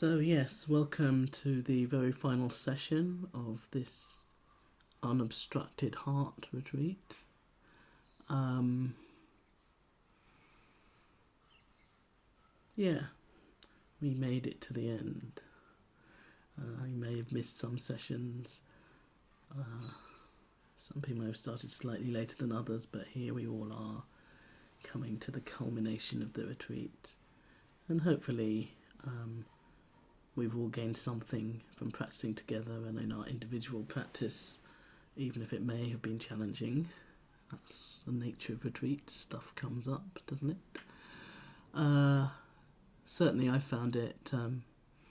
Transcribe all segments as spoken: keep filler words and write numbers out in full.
So, yes, welcome to the very final session of this unobstructed heart retreat. Um, yeah, we made it to the end. Uh, you may have missed some sessions. Uh, some people may have started slightly later than others, but here we all are, coming to the culmination of the retreat. And hopefully um, we've all gained something from practicing together and in our individual practice, even if it may have been challenging. That's the nature of retreat. Stuff comes up, doesn't it? Uh, certainly I found it... Um,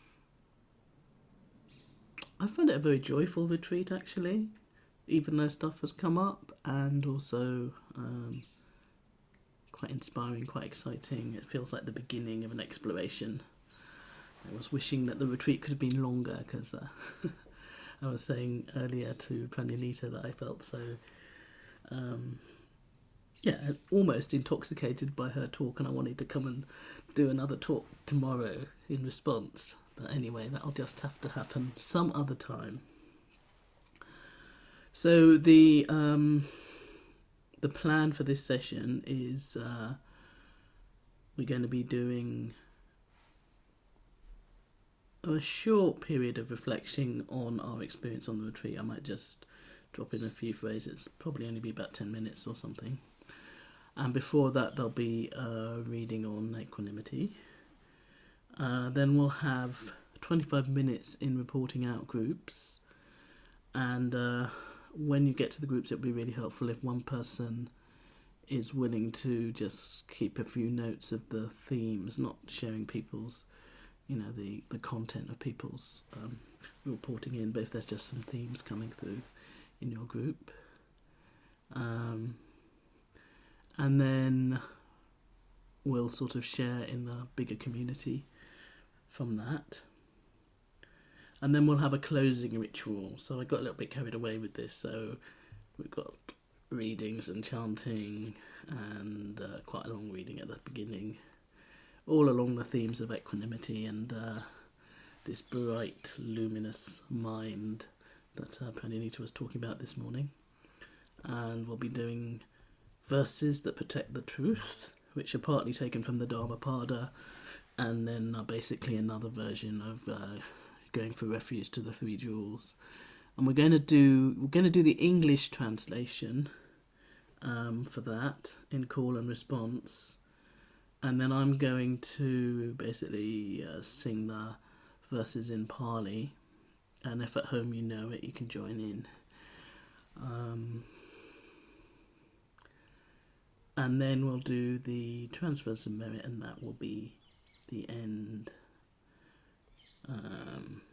I found it a very joyful retreat, actually, even though stuff has come up, and also um, quite inspiring, quite exciting. It feels like the beginning of an exploration. I was wishing that the retreat could have been longer, because uh, I was saying earlier to Pranyanita that I felt so, um, yeah, almost intoxicated by her talk, and I wanted to come and do another talk tomorrow in response. But anyway, that'll just have to happen some other time. So the um, the plan for this session is uh, we're going to be doing a short period of reflecting on our experience on the retreat. I might just drop in a few phrases, probably only be about ten minutes or something. And before that, there'll be a reading on equanimity. Uh, then we'll have twenty-five minutes in reporting out groups. And uh, when you get to the groups, it'll be really helpful if one person is willing to just keep a few notes of the themes, not sharing people's, you know, the, the content of people's um, reporting in, but if there's just some themes coming through in your group. Um, and then we'll sort of share in the bigger community from that. And then we'll have a closing ritual. So I got a little bit carried away with this. So we've got readings and chanting and uh, quite a long reading at the beginning, all along the themes of equanimity and uh, this bright, luminous mind that uh, Pranyanita was talking about this morning. And we'll be doing verses that protect the truth, which are partly taken from the Dhammapada, and then uh, basically another version of uh, going for refuge to the three jewels. And we're going to do we're going to do the English translation um, for that in call and response, and then I'm going to basically uh, sing the verses in Pali. And if at home you know it, you can join in. Um, and then we'll do the transfers of merit, and that will be the end. Um,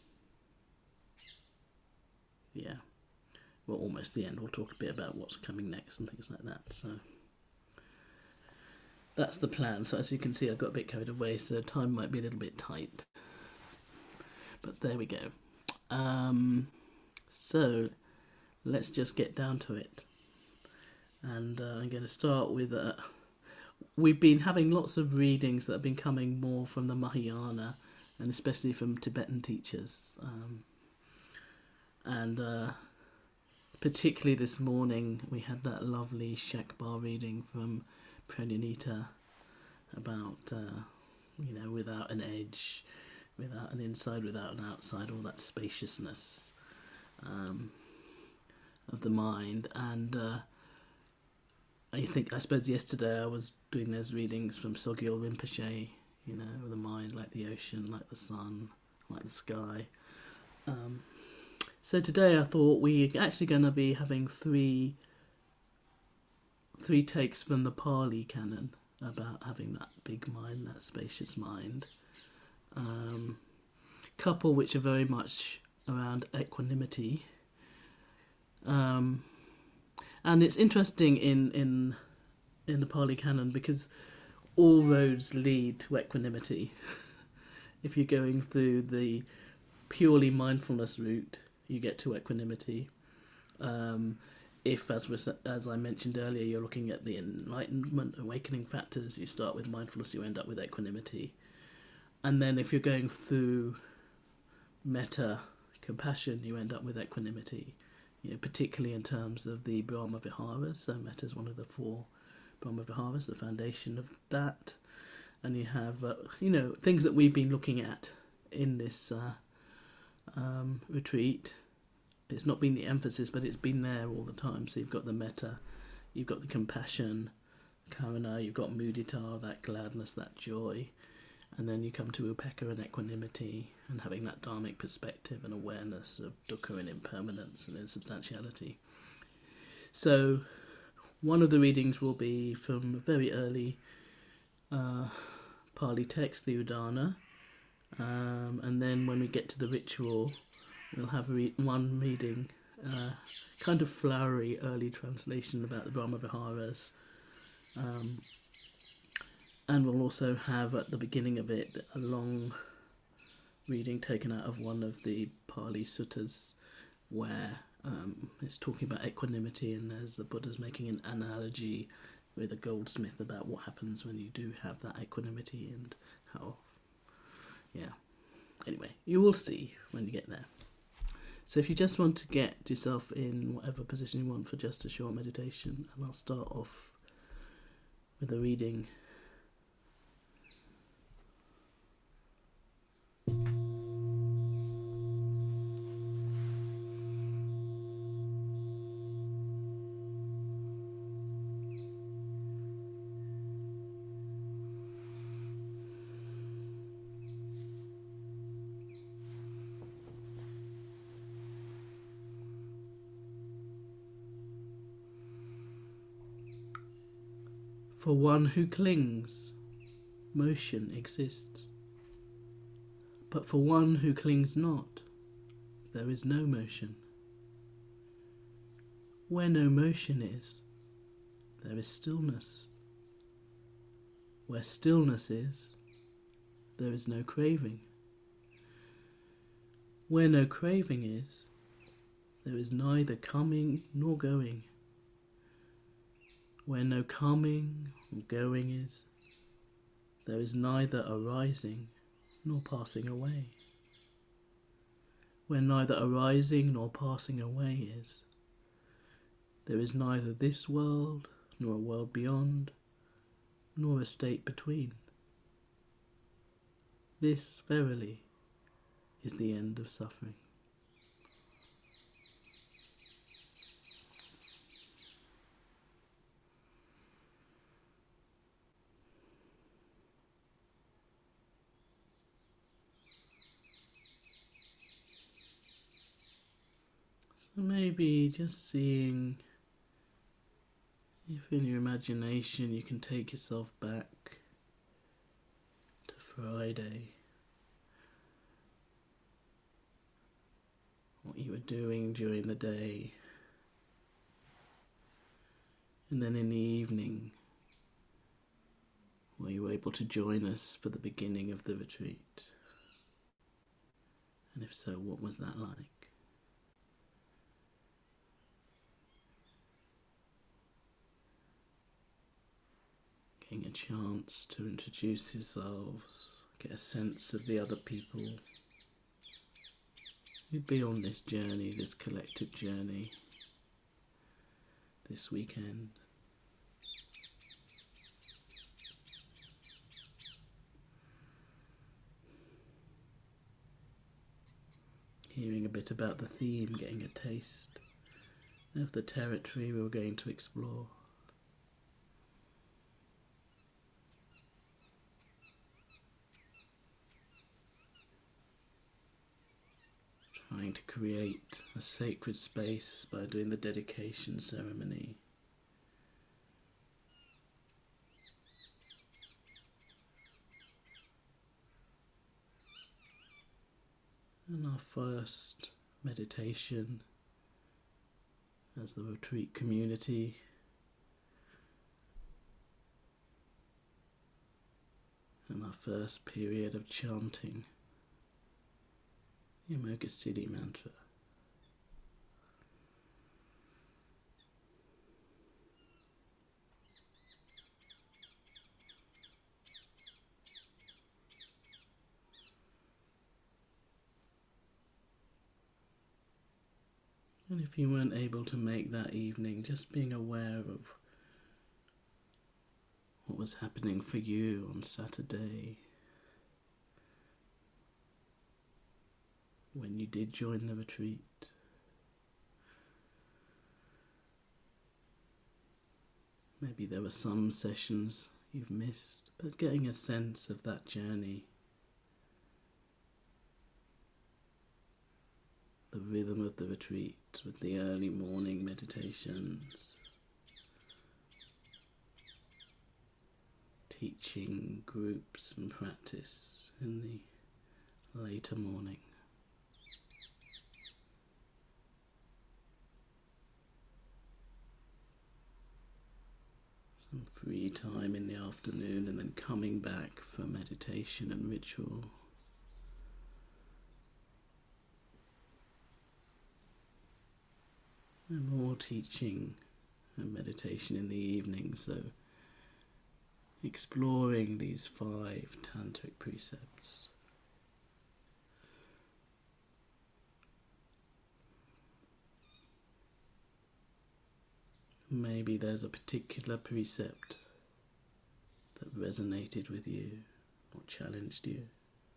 yeah, well, almost the end. We'll talk a bit about what's coming next and things like that. So that's the plan. So as you can see, I got a bit carried away, so time might be a little bit tight. But there we go. Um, so let's just get down to it. And uh, I'm going to start with... Uh, we've been having lots of readings that have been coming more from the Mahayana, and especially from Tibetan teachers. Um, and uh, particularly this morning, we had that lovely Shakbar reading from Pranyanita about, uh, you know, without an edge, without an inside, without an outside, all that spaciousness um, of the mind. And uh, I think, I suppose yesterday I was doing those readings from Sogyal Rinpoche, you know, the mind like the ocean, like the sun, like the sky. Um, so today I thought we're actually going to be having three three takes from the Pali canon about having that big mind, that spacious mind. Um, couple which are very much around equanimity. Um, and it's interesting in, in, in the Pali canon because all roads lead to equanimity. If you're going through the purely mindfulness route, you get to equanimity. Um, if, as was, as I mentioned earlier, you're looking at the enlightenment, awakening factors, you start with mindfulness, you end up with equanimity. and then if you're going through metta compassion, you end up with equanimity, you know, particularly in terms of the Brahma Viharas. So metta is one of the four Brahma Viharas, the foundation of that. And you have, uh, you know, things that we've been looking at in this uh, um, retreat. It's not been the emphasis, but it's been there all the time. So you've got the metta, you've got the compassion, karuna, you've got mudita, that gladness, that joy. And then you come to upekkha and equanimity, and having that dharmic perspective and awareness of dukkha and impermanence and insubstantiality. So one of the readings will be from a very early uh, Pali text, the Udana, um, and then when we get to the ritual, we'll have re- one reading, uh, kind of flowery early translation about the Brahma Viharas. Um, And we'll also have at the beginning of it a long reading taken out of one of the Pali suttas where um, it's talking about equanimity, and there's the Buddha's making an analogy with a goldsmith about what happens when you do have that equanimity and how, yeah. Anyway, you will see when you get there. So if you just want to get yourself in whatever position you want for just a short meditation, and I'll start off with a reading. For one who clings, motion exists. But for one who clings not, there is no motion. Where no motion is, there is stillness. Where stillness is, there is no craving. Where no craving is, there is neither coming nor going. Where no coming or going is, there is neither arising nor passing away. Where neither arising nor passing away is, there is neither this world nor a world beyond, nor a state between. This, verily, is the end of suffering. So maybe just seeing if in your imagination you can take yourself back to Friday, what you were doing during the day, and then in the evening, were you able to join us for the beginning of the retreat? And if so, what was that like? Getting a chance to introduce yourselves, get a sense of the other people who'd be on this journey, this collective journey, this weekend. Hearing a bit about the theme, getting a taste of the territory we were going to explore. Trying to create a sacred space by doing the dedication ceremony. And our first meditation as the retreat community. And our first period of chanting Yoga Siddhi mantra. And if you weren't able to make that evening, just being aware of what was happening for you on Saturday when you did join the retreat. Maybe there were some sessions you've missed, but getting a sense of that journey, the rhythm of the retreat with the early morning meditations, teaching groups and practice in the later morning. Some free time in the afternoon and then coming back for meditation and ritual. And more teaching and meditation in the evening, so exploring these five tantric precepts. Maybe there's a particular precept that resonated with you or challenged you.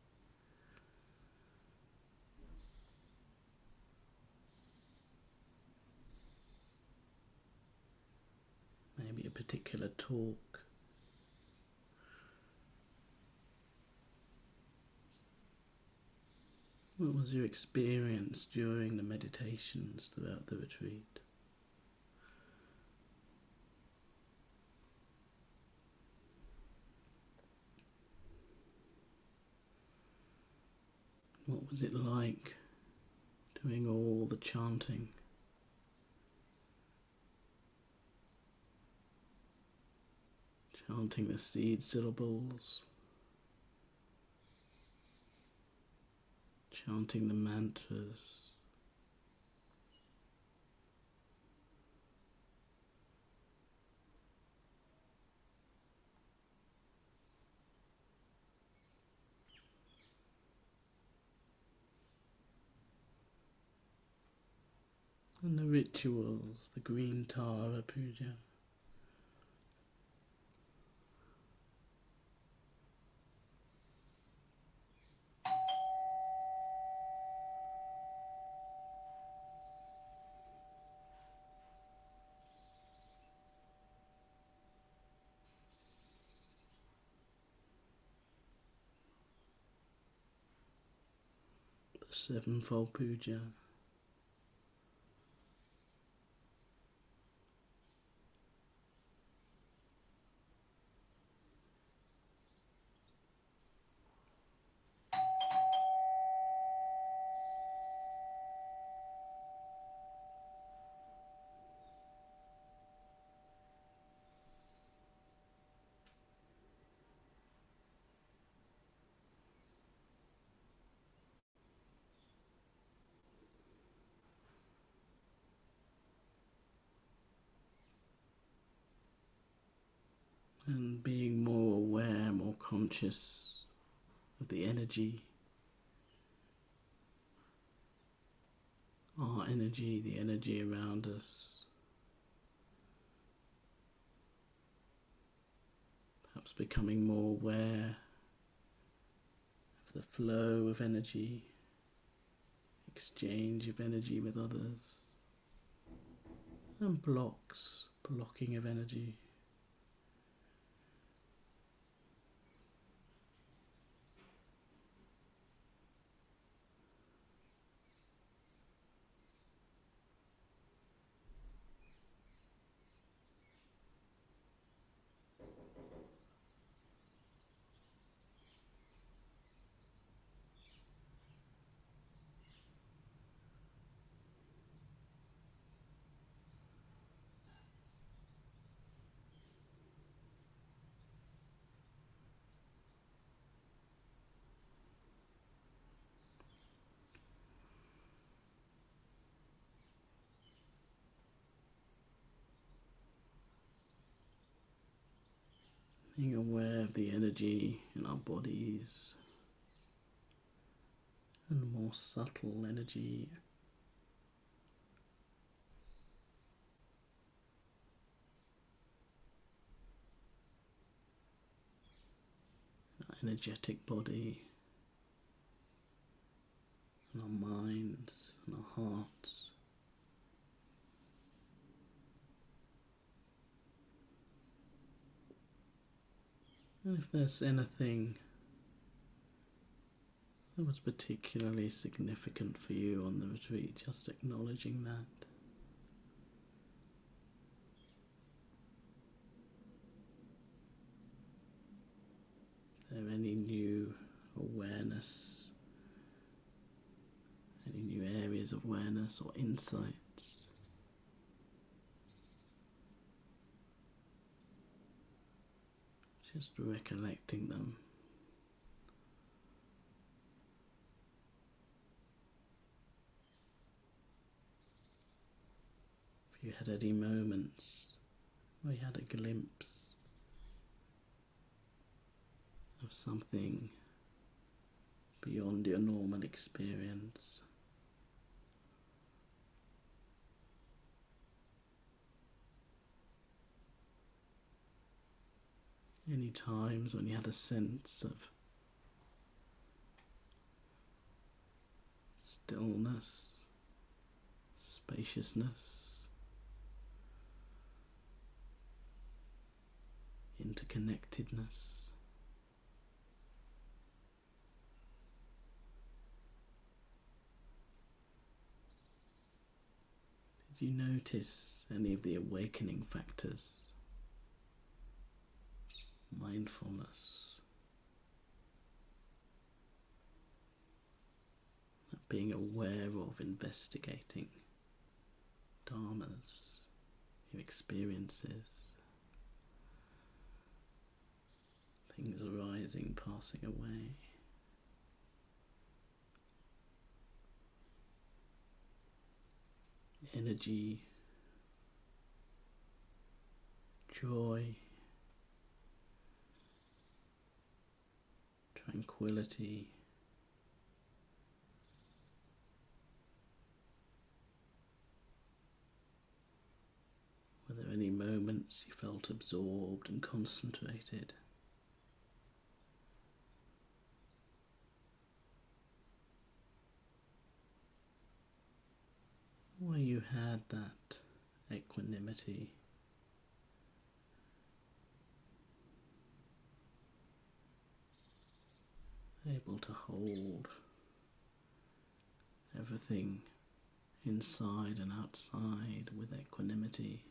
Maybe a particular talk. What was your experience during the meditations throughout the retreat? What was it like doing all the chanting? Chanting the seed syllables, chanting the mantras, and the rituals, the green Tara puja. The sevenfold puja. And being more aware, more conscious of the energy, our energy, the energy around us. Perhaps becoming more aware of the flow of energy, exchange of energy with others, and blocks, blocking of energy. Being aware of the energy in our bodies and more subtle energy energetic body, and our minds and our hearts. And if there's anything that was particularly significant for you on the retreat, just acknowledging that. If there any new awareness, any new areas of awareness or insights, just recollecting them. If you had any moments where you had a glimpse of something beyond your normal experience, any times when you had a sense of stillness, spaciousness, interconnectedness. Did you notice any of the awakening factors? Mindfulness, being aware of, investigating dharmas, your experiences, things arising, passing away. Energy, joy, tranquility, were there any moments you felt absorbed and concentrated? Where you had that equanimity, able to hold everything inside and outside with equanimity.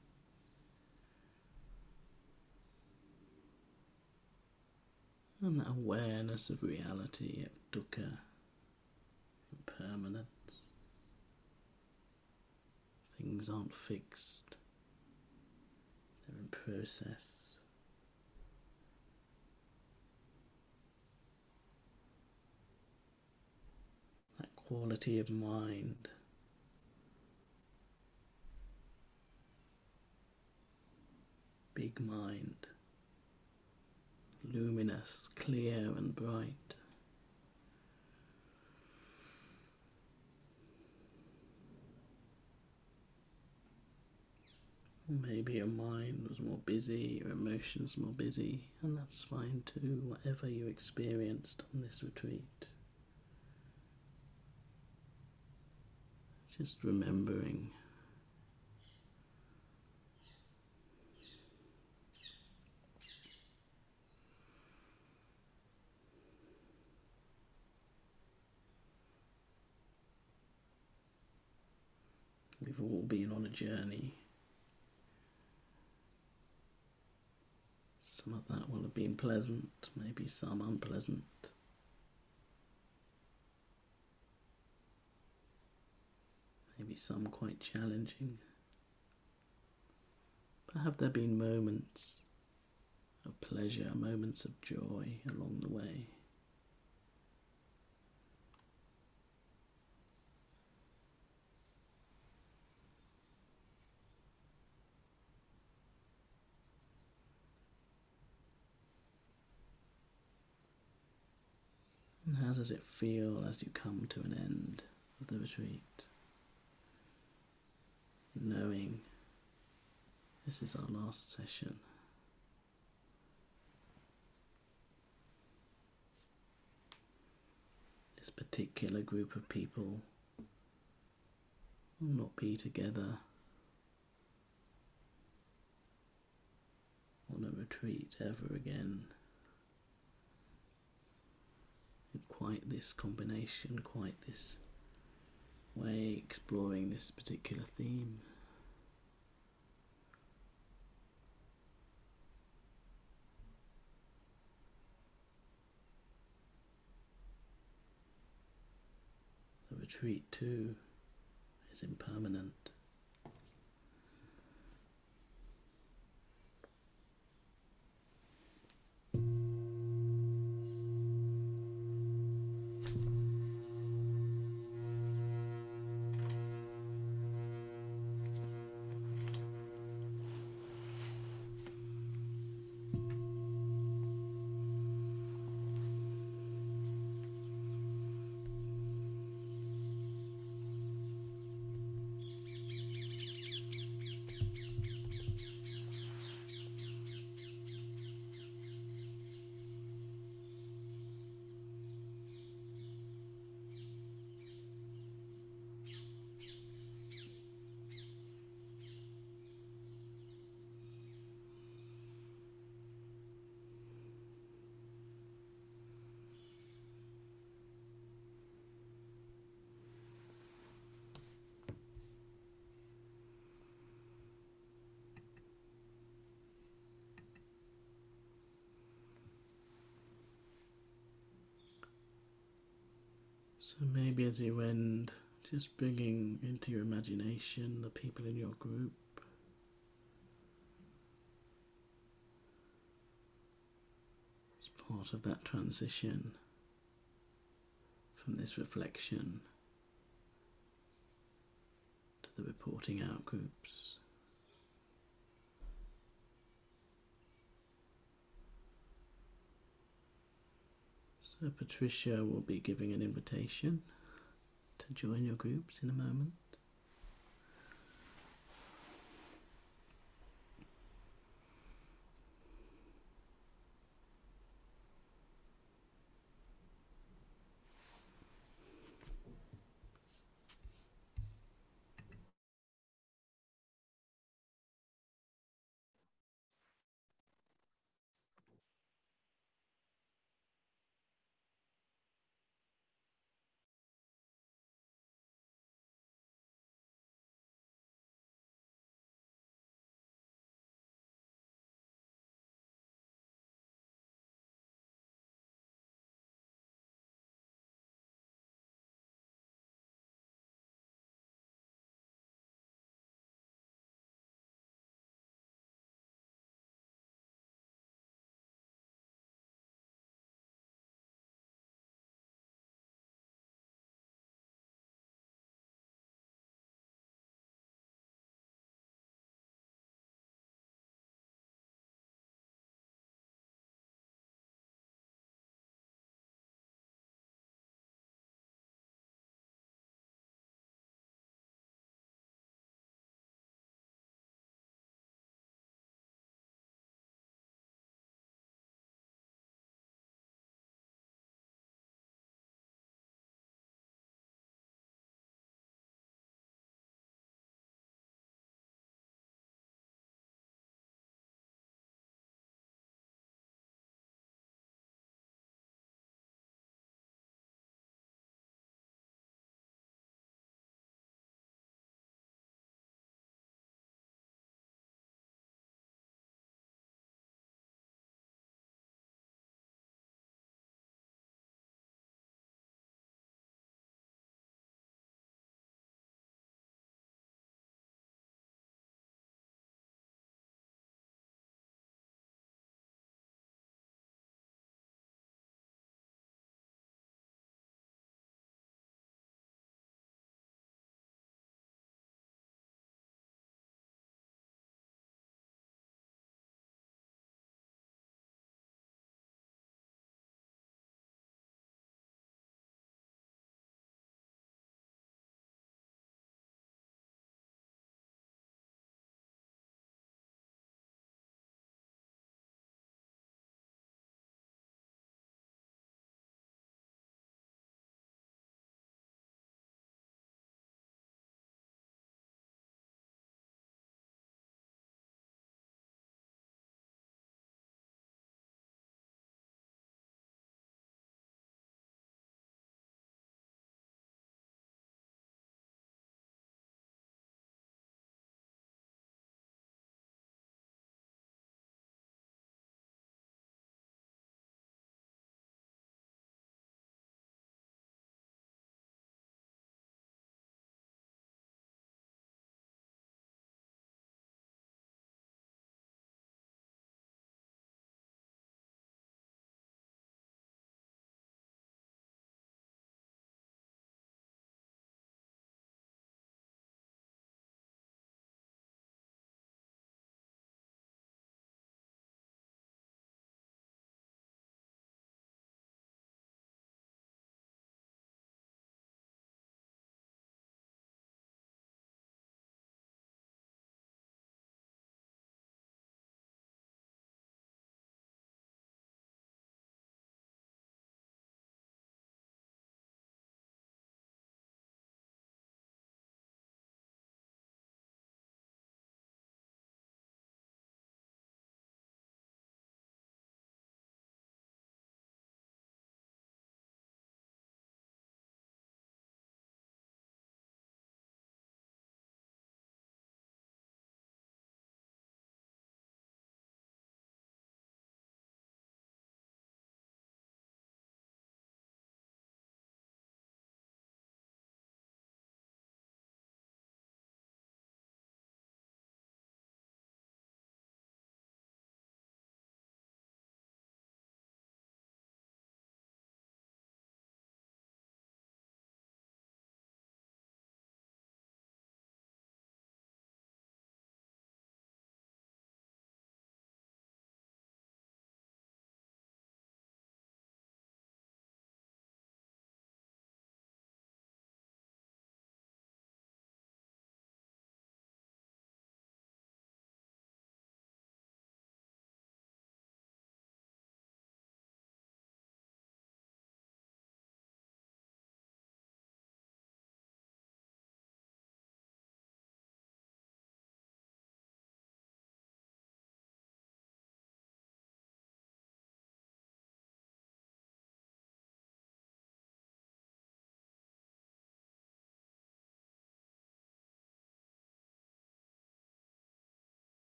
And that awareness of reality, of dukkha, impermanence. Things aren't fixed, they're in process. That quality of mind, big mind, luminous, clear and bright. Maybe your mind was more busy, your emotions more busy, and that's fine too, whatever you experienced on this retreat. Just remembering we've all been on a journey. Some of that will have been pleasant, maybe some unpleasant. Maybe some quite challenging. But have there been moments of pleasure, moments of joy along the way? And how does it feel as you come to an end of the retreat? Knowing this is our last session. this particular group of people will not be together on a retreat ever again. In quite this combination, quite this way, exploring this particular theme. The retreat too is impermanent. So maybe as you end, just bringing into your imagination the people in your group. As part of that transition from this reflection to the reporting out groups. So Patricia will be giving an invitation to join your groups in a moment.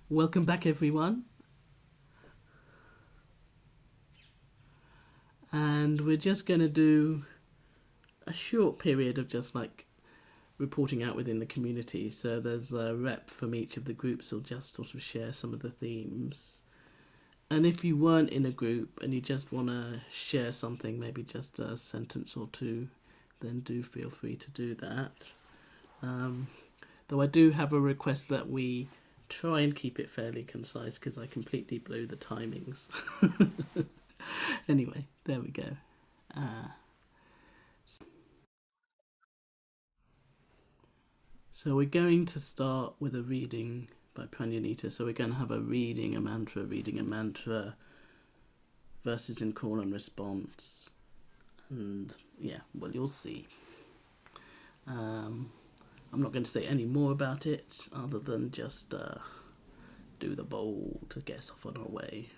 Welcome back, everyone. And we're just going to do a short period of just like reporting out within the community. So there's a rep from each of the groups who'll just sort of share some of the themes. And if you weren't in a group and you just want to share something, maybe just a sentence or two, then do feel free to do that. Um, though I do have a request that we try and keep it fairly concise because I completely blew the timings. Anyway, there we go. Uh, so we're going to start with a reading by Pranyanita. So we're going to have a reading a mantra, reading a mantra, verses in call and response. And yeah, well, you'll see. Um, I'm not going to say any more about it other than just uh, do the bowl to get us off on our way.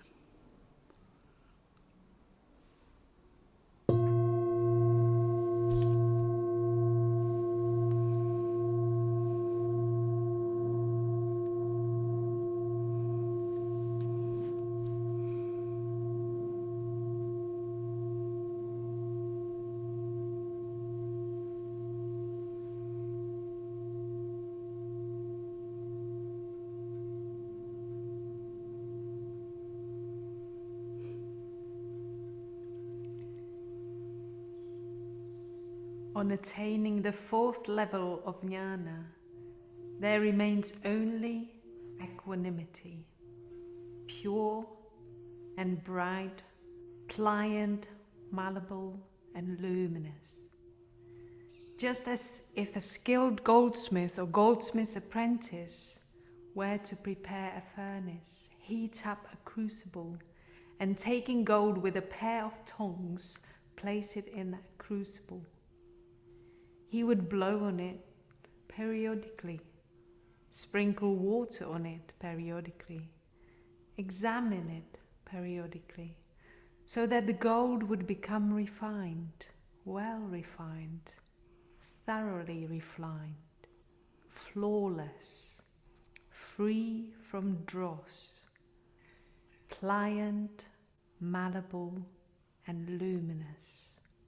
On attaining the fourth level of jnana, there remains only equanimity, pure and bright, pliant, malleable and luminous. Just as if a skilled goldsmith or goldsmith's apprentice were to prepare a furnace, heat up a crucible, and taking gold with a pair of tongs, place it in that crucible. He would blow on it periodically, sprinkle water on it periodically, examine it periodically, so that the gold would become refined, well refined, thoroughly refined, flawless, free from dross, pliant, malleable, and luminous.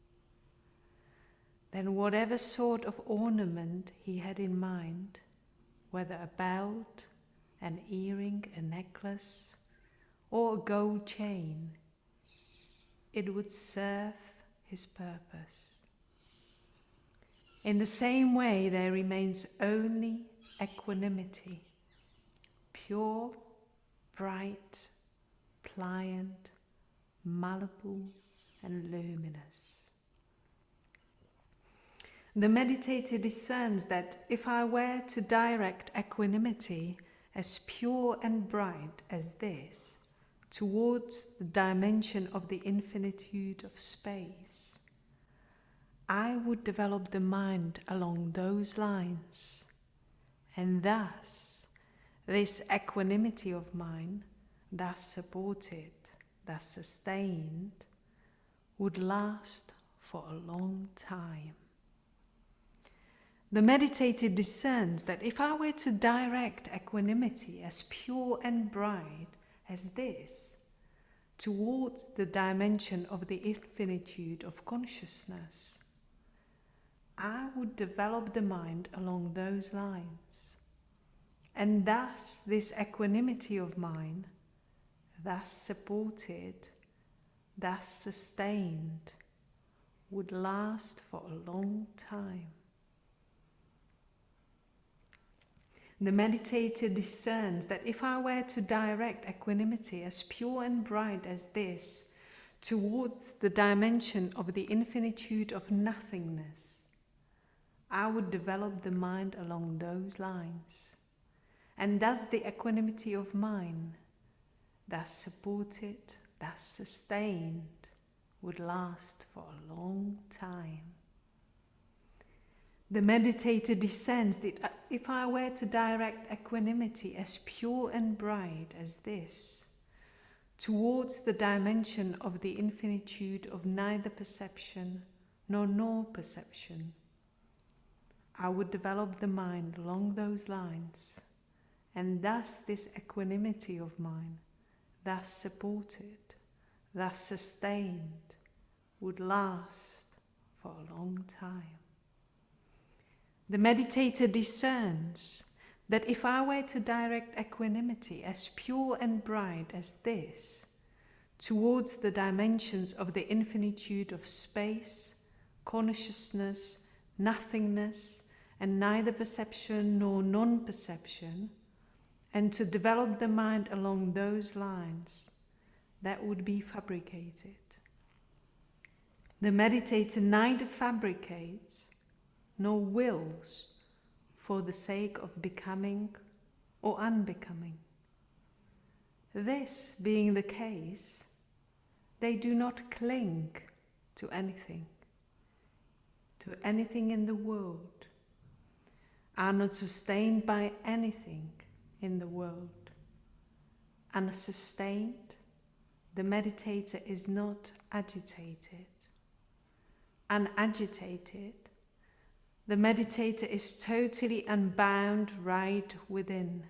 Then whatever sort of ornament he had in mind, whether a belt, an earring, a necklace, or a gold chain, it would serve his purpose. In the same way, there remains only equanimity, pure, bright, pliant, malleable, and luminous. The meditator discerns that if I were to direct equanimity as pure and bright as this towards the dimension of the infinitude of space, I would develop the mind along those lines, and thus this equanimity of mine, thus supported, thus sustained, would last for a long time. The meditator discerns that if I were to direct equanimity as pure and bright as this towards the dimension of the infinitude of consciousness, I would develop the mind along those lines. And thus this equanimity of mine, thus supported, thus sustained, would last for a long time. The meditator discerns that if I were to direct equanimity as pure and bright as this towards the dimension of the infinitude of nothingness, I would develop the mind along those lines. And thus the equanimity of mind, thus supported, thus sustained, would last for a long time. The meditator discerns that if I were to direct equanimity as pure and bright as this towards the dimension of the infinitude of neither perception nor no perception, I would develop the mind along those lines, And thus this equanimity of mine, thus supported, thus sustained, would last for a long time. The meditator discerns that if I were to direct equanimity as pure and bright as this, towards the dimensions of the infinitude of space, consciousness, nothingness, and neither perception nor non-perception, and to develop the mind along those lines, that would be fabricated. The meditator neither fabricates nor wills for the sake of becoming or unbecoming. This being the case, they do not cling to anything, to anything in the world, are not sustained by anything in the world. Unsustained, the meditator is not agitated. Unagitated, the meditator is totally unbound right within.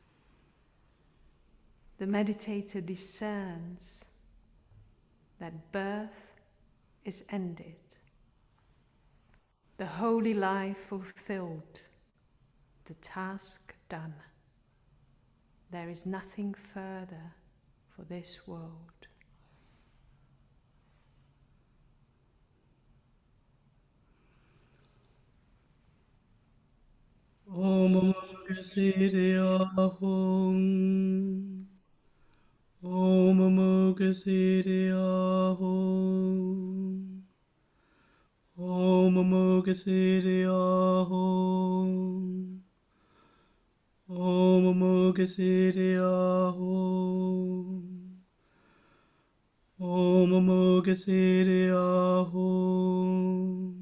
The meditator discerns that birth is ended, the holy life fulfilled, the task done. There is nothing further for this world. Om Mugasiddhya Hum. Om Mugasiddhya Hum. Om Mugasiddhya Hum. Om Mugasiddhya Hum. Om Mugasiddhya Hum.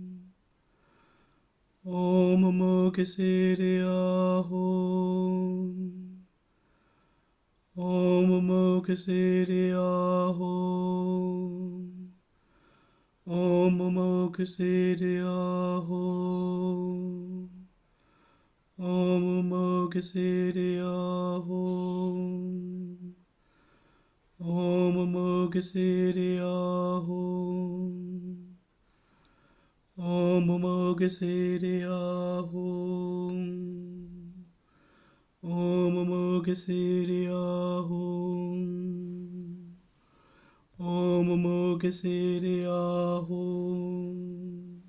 Om Mugasiddhya Hum. Om Mugasiddhya Hum. Om Mugasiddhya Hum. Om Mugasiddhya Hum. Om Mugasiddhya Hum. Om Mugasiddhya Hum. Om Mugasiddhya Hum. Om Mugasiddhya Hum.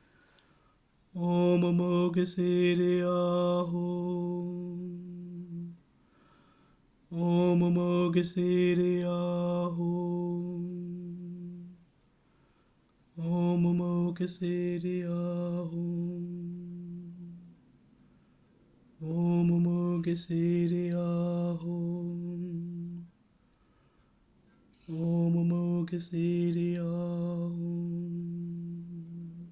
Om Mugasiddhya Hum. Om Mugasiddhya Hum. Om Mugasiddhya Hum. Om Mugasiddhya Hum. Om Mugasiddhya Hum.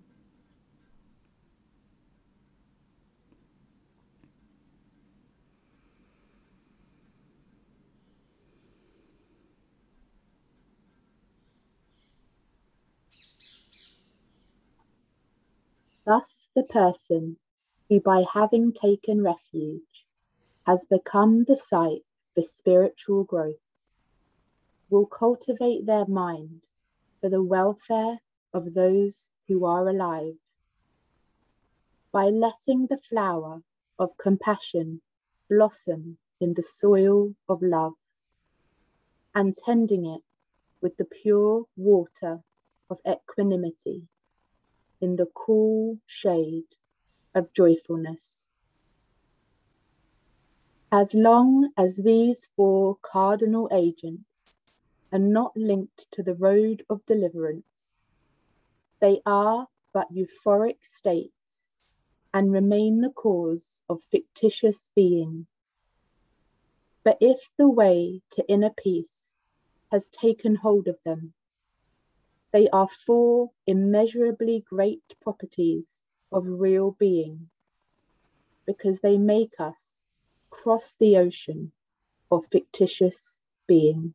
Thus the person who by having taken refuge has become the site for spiritual growth will cultivate their mind for the welfare of those who are alive. By letting the flower of compassion blossom in the soil of love and tending it with the pure water of equanimity in the cool shade of joyfulness. As long as these four cardinal agents are not linked to the road of deliverance, they are but euphoric states and remain the cause of fictitious being. But if the way to inner peace has taken hold of them, they are four immeasurably great properties of real being, because they make us cross the ocean of fictitious being.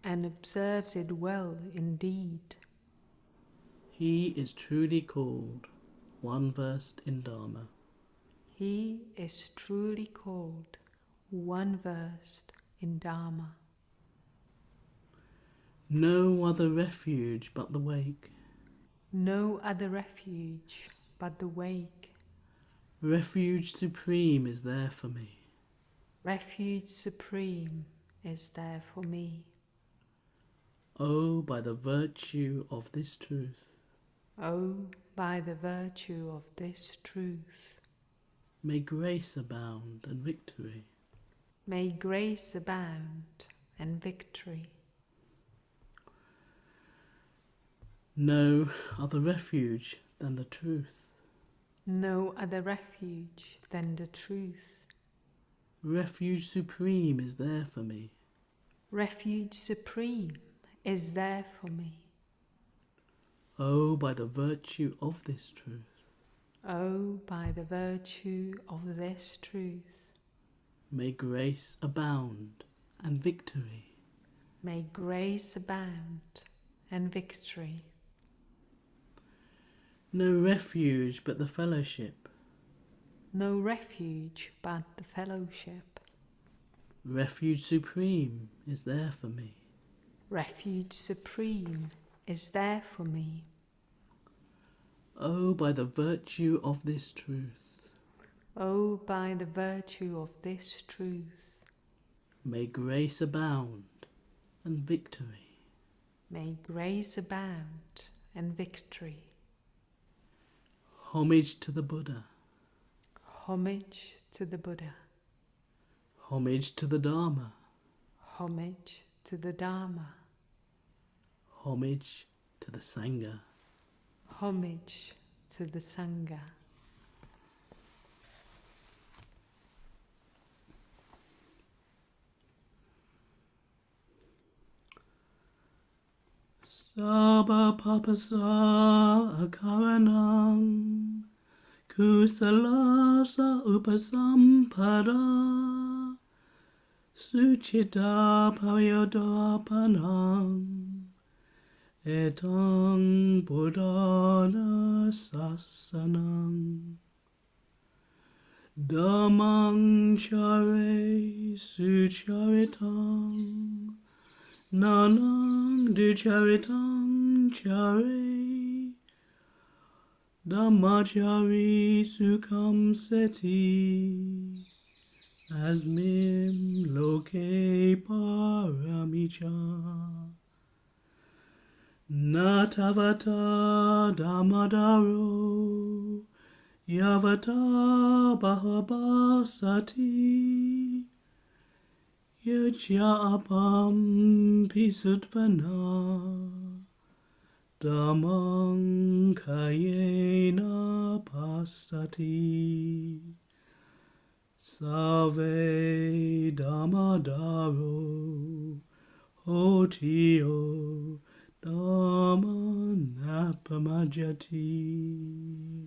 and observes it well indeed. He is truly called one versed in Dharma. He is truly called one versed in Dharma. No other refuge but the wake. No other refuge but the wake. Refuge supreme is there for me. Refuge supreme is there for me. Oh, by the virtue of this truth, Oh, by the virtue of this truth, may grace abound and victory. may grace abound and victory. No other refuge than the truth. No other refuge than the truth. Refuge supreme is there for me. Refuge supreme is there for me. Oh, by the virtue of this truth, Oh, by the virtue of this truth, may grace abound and victory. may grace abound and victory. No refuge but the fellowship. No refuge but the fellowship. Refuge supreme is there for me. Refuge supreme is there for me. Oh, by the virtue of this truth, Oh, by the virtue of this truth, may grace abound and victory. may grace abound and victory. Homage to the Buddha. Homage to the Buddha. Homage to the Dharma. Homage to the Dharma. Homage to the Sangha. Homage to the Sangha. Sabba papasa akaranam kusalasa upasampada suchita paryodapanam etang buddhana sasanam dhammang chare sucharitam Nanang ducharitam chare Dhammachari sukham seti Asmim loke paramicha Natavata dhammadaro Yavata bahabasati Yajapam pisutvana Dhammang kayena pasati Save dhammadaro hotio dhammanapamajati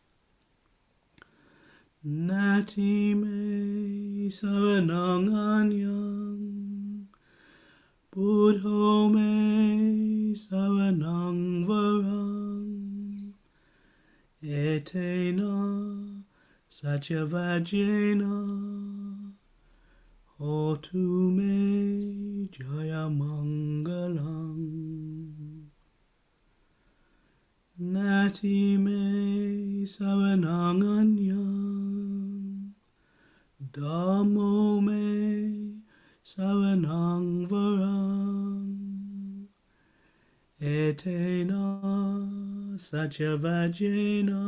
Nati me saranang anyang Buddho me saranang varang Etena satyavajena Hotu me jayamangalang Nati me saranang anyang Dhammo me saranang varang Etena satyavajena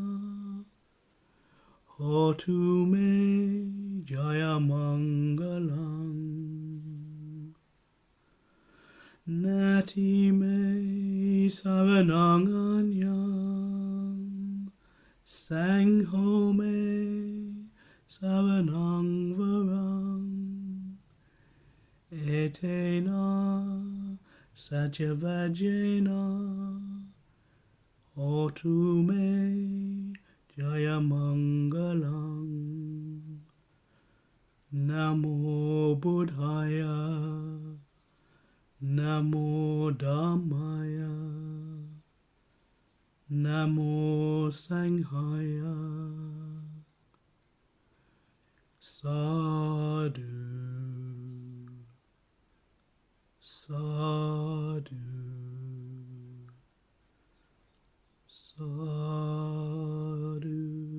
Hotu me jayamangalang Nati me saranang anyang Sangho me saranang varang Etena satyavajena Hotu me jayamangalang Namo Buddhaya Jaya. Sadhu, sadhu, sadhu.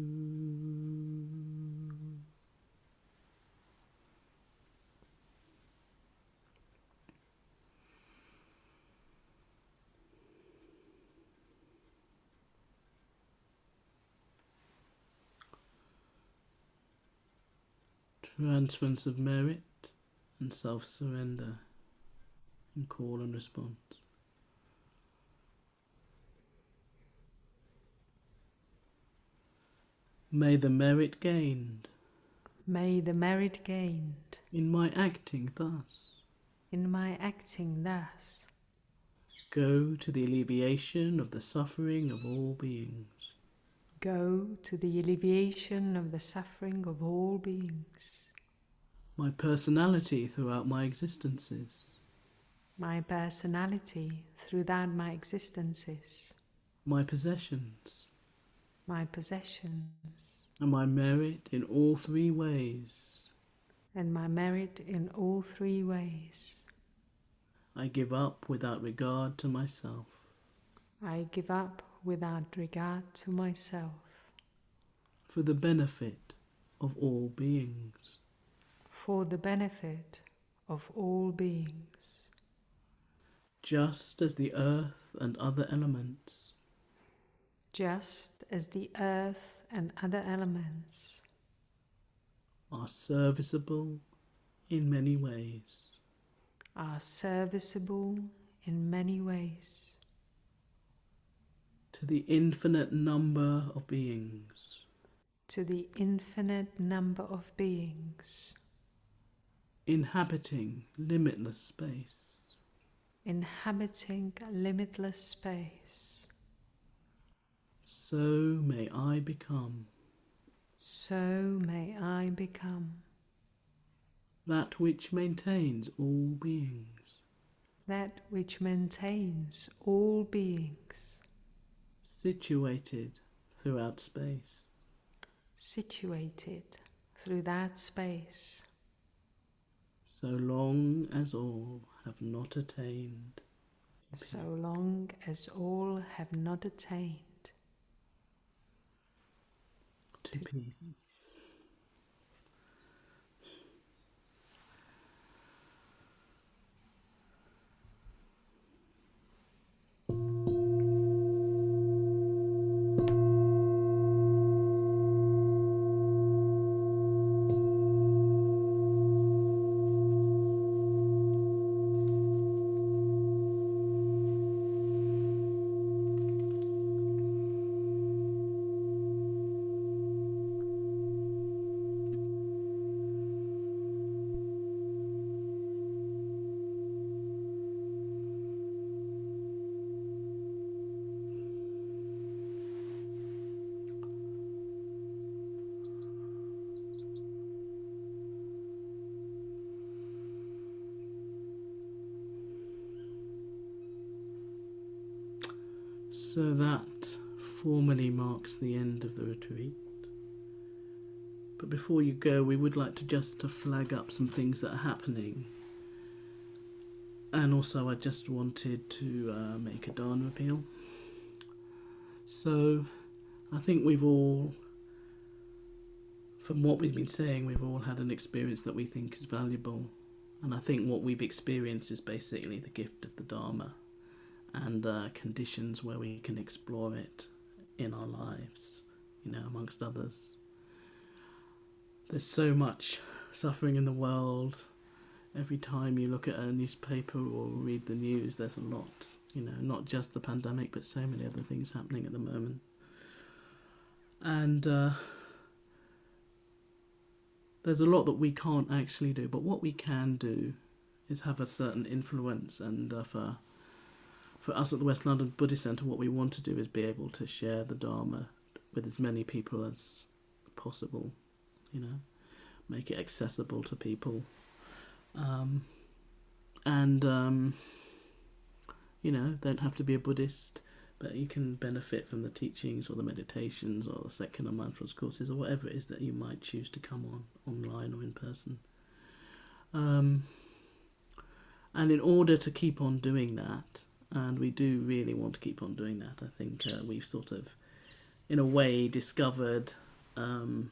Transference of merit and self-surrender in call and response. May the merit gained May the merit gained in my acting thus in my acting thus go to the alleviation of the suffering of all beings. go to the alleviation of the suffering of all beings. My personality throughout my existences, My personality throughout my existences, my possessions, my possessions, and my merit in all three ways. and my merit in all three ways. I give up without regard to myself. I give up without regard to myself, For the benefit of all beings. for the benefit of all beings. Just as the earth and other elements Just as the earth and other elements are serviceable in many ways. are serviceable in many ways To the infinite number of beings, to the infinite number of beings, inhabiting limitless space, inhabiting limitless space, so may I become so may I become that which maintains all beings, that which maintains all beings, situated throughout space, situated through that space, so long as all have not attained so long as all have not attained to peace. So that formally marks the end of the retreat. But before you go, we would like to just to flag up some things that are happening. And also I just wanted to uh, make a Dharma appeal. So I think we've all, from what we've been saying, we've all had an experience that we think is valuable. And I think what we've experienced is basically the gift of the Dharma and uh, conditions where we can explore it in our lives, you know, amongst others. There's so much suffering in the world. Every time you look at a newspaper or read the news, there's a lot, you know, not just the pandemic, but so many other things happening at the moment. And uh, there's a lot that we can't actually do, but what we can do is have a certain influence. And uh, for for us at the West London Buddhist Centre, what we want to do is be able to share the Dharma with as many people as possible, you know, make it accessible to people. Um, and, um, you know, don't have to be a Buddhist, but you can benefit from the teachings or the meditations or the second or mindfulness courses or whatever it is that you might choose to come on, online or in person. Um, and in order to keep on doing that, and we do really want to keep on doing that, I think uh, we've sort of, in a way, discovered, um,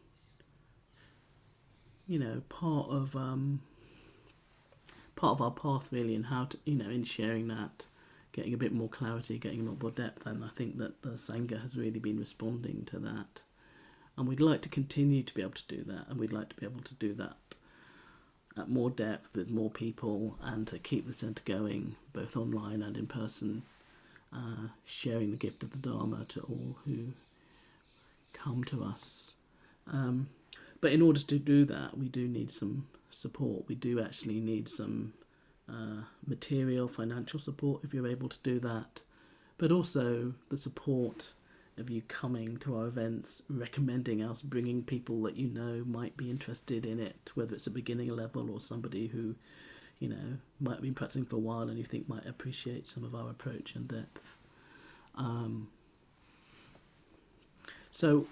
you know, part of um, part of our path really, and how to, you know, in sharing that, getting a bit more clarity, getting a lot more depth, and I think that the Sangha has really been responding to that. And we'd like to continue to be able to do that, and we'd like to be able to do that at more depth with more people, and to keep the centre going, both online and in person, uh, sharing the gift of the Dharma to all who come to us. Um, but in order to do that, we do need some support. We do actually need some uh, material, financial support if you're able to do that, but also the support of you coming to our events, recommending us, bringing people that you know might be interested in it, whether it's a beginning level or somebody who, you know, might have been practicing for a while and you think might appreciate some of our approach and depth. Um, so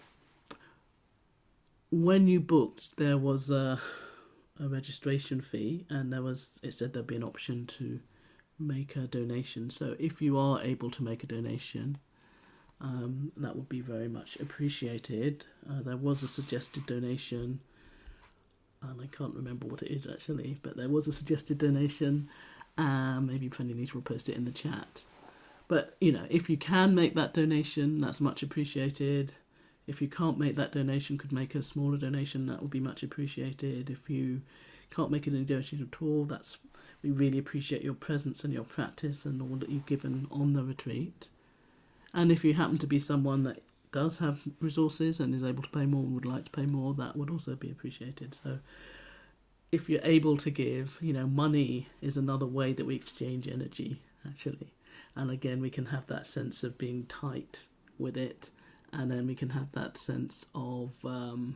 when you booked, there was a, a registration fee, and there was, it said there'd be an option to make a donation. So if you are able to make a donation, Um, that would be very much appreciated. Uh, there was a suggested donation, and I can't remember what it is actually, but there was a suggested donation. Uh, maybe Pranilise will post it in the chat. But, you know, if you can make that donation, that's much appreciated. If you can't make that donation, could make a smaller donation, that would be much appreciated. If you can't make any donation at all, that's, we really appreciate your presence and your practice and all that you've given on the retreat. And if you happen to be someone that does have resources and is able to pay more and would like to pay more, that would also be appreciated. So if you're able to give, you know, money is another way that we exchange energy, actually. And again, we can have that sense of being tight with it. And then we can have that sense of, um,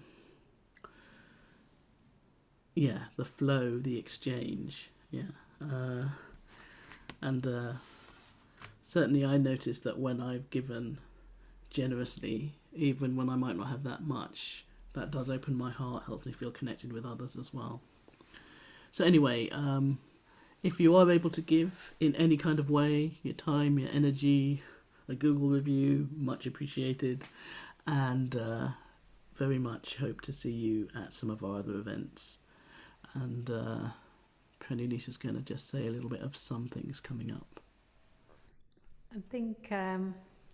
yeah, the flow, the exchange. Yeah. Uh, and... Uh, Certainly I noticed that when I've given generously, even when I might not have that much, that does open my heart, helps me feel connected with others as well. So anyway, um, if you are able to give in any kind of way, your time, your energy, a Google review, much appreciated, and uh, very much hope to see you at some of our other events. And uh, Pranilise is going to just say a little bit of some things coming up. I think um,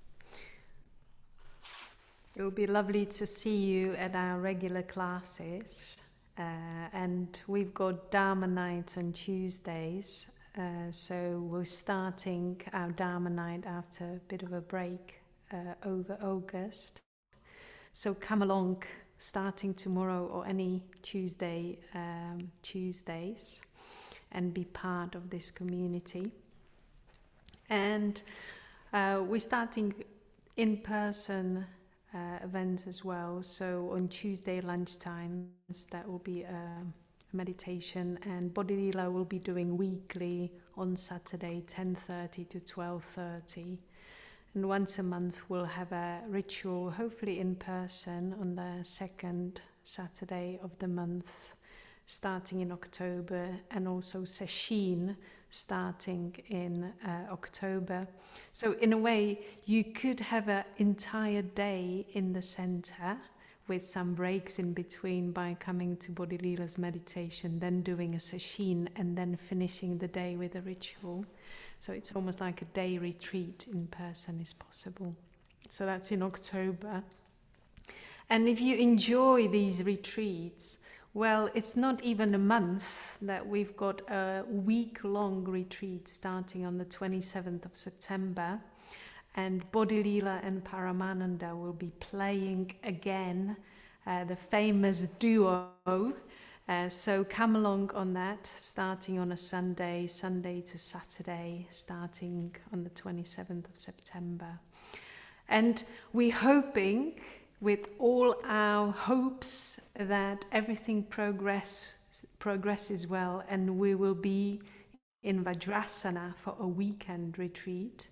it would be lovely to see you at our regular classes. Uh, and we've got Dharma night on Tuesdays. Uh, so we're starting our Dharma night after a bit of a break uh, over August. So come along starting tomorrow or any Tuesday, um, Tuesdays, and be part of this community. And uh, we're starting in-person uh, events as well. So on Tuesday lunchtimes, that will be a meditation, and Bodhi Lila will be doing weekly on Saturday, ten thirty to twelve thirty. And once a month we'll have a ritual, hopefully in person, on the second Saturday of the month, starting in October, and also Sesshin, starting in uh, October. So in a way, you could have an entire day in the center with some breaks in between by coming to Bodhi Lila's meditation, then doing a Sesshin, and then finishing the day with a ritual. So it's almost like a day retreat in person is possible. So that's in October. And if you enjoy these retreats, well, it's not even a month that we've got a week-long retreat starting on the twenty-seventh of September, and Bodhi Lila and Paramananda will be playing again, uh, the famous duo. Uh, so come along on that, starting on a Sunday, Sunday to Saturday, starting on the twenty-seventh of September. And we're hoping, with all our hopes, that everything progress, progresses well, and we will be in Vajrasana for a weekend retreat.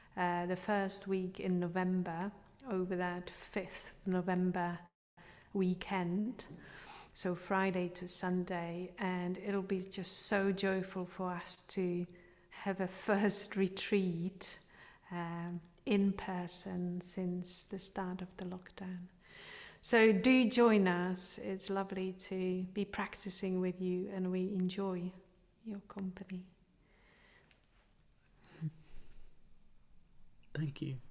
uh, the first week in November, over that fifth November weekend, so Friday to Sunday, and it'll be just so joyful for us to have a first retreat um, in person since the start of the lockdown. So do join us. It's lovely to be practicing with you, and we enjoy your company. Thank you.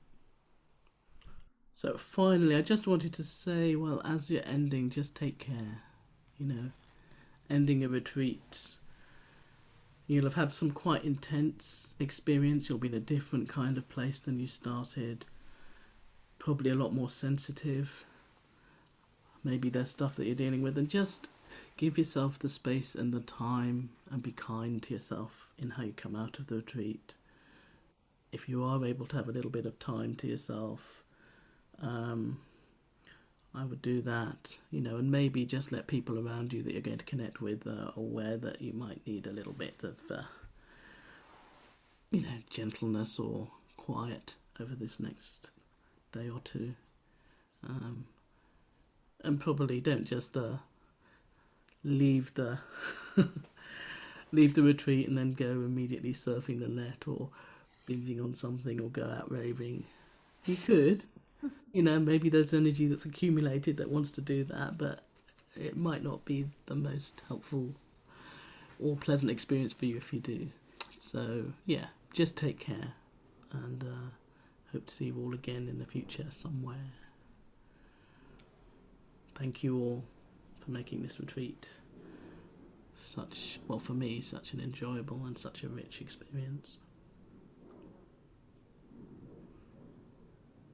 So finally, I just wanted to say, well, as you're ending, just take care. You know, ending a retreat, you'll have had some quite intense experience. You'll be in a different kind of place than you started. Probably a lot more sensitive. Maybe there's stuff that you're dealing with, and just give yourself the space and the time and be kind to yourself in how you come out of the retreat. If you are able to have a little bit of time to yourself, um, I would do that, you know, and maybe just let people around you that you're going to connect with uh, aware that you might need a little bit of, uh, you know, gentleness or quiet over this next day or two. Um, and probably don't just uh, leave the leave the retreat and then go immediately surfing the net or binging on something or go out raving. You could. You know, maybe there's energy that's accumulated that wants to do that, but it might not be the most helpful or pleasant experience for you if you do. So, yeah, just take care, and uh, hope to see you all again in the future somewhere. Thank you all for making this retreat such, well, for me, such an enjoyable and such a rich experience.